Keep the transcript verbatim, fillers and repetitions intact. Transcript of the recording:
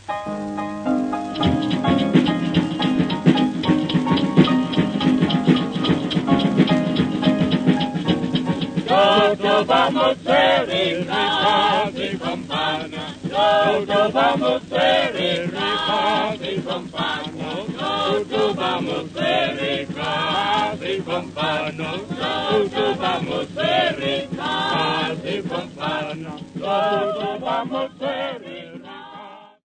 Todos vamos felices y campana, todos vamos felices y campana, todos vamos felices y campana, todos vamos felices.